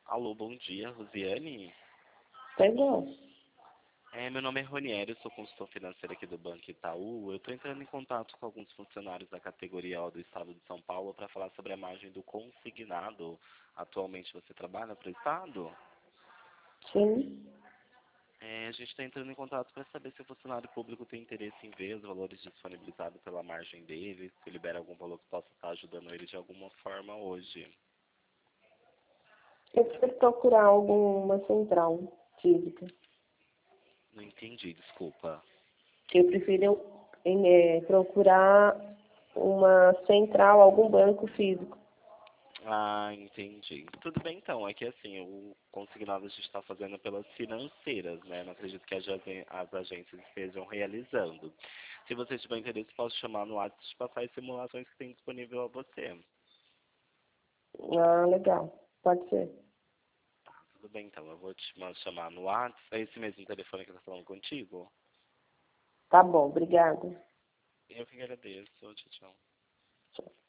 Alô, bom dia, Rosiane. Pois não. Meu nome é Ronieri, eu sou consultor financeiro aqui do Banco Itaú. Eu estou entrando em contato com alguns funcionários da categoria O do Estado de São Paulo para falar sobre a margem do consignado. Atualmente você trabalha para o Estado? Sim. A gente está entrando em contato para saber se o funcionário público tem interesse em ver os valores disponibilizados pela margem dele, se libera algum valor que possa estar ajudando ele de alguma forma hoje. Eu preciso procurar alguma central física. Não entendi, desculpa. Eu prefiro procurar uma central, algum banco físico. Ah, entendi. Tudo bem então, é que assim, o consignado a gente está fazendo pelas financeiras, né? Não acredito que as agências estejam realizando. Se você tiver interesse, posso chamar no WhatsApp de passar as simulações que tem disponível a você. Ah, legal. Pode ser. Tudo bem então, eu vou chamar no WhatsApp. É esse mesmo telefone que eu estou falando contigo? Tá bom, obrigada. Eu que agradeço. Tchau, tchau. Tchau.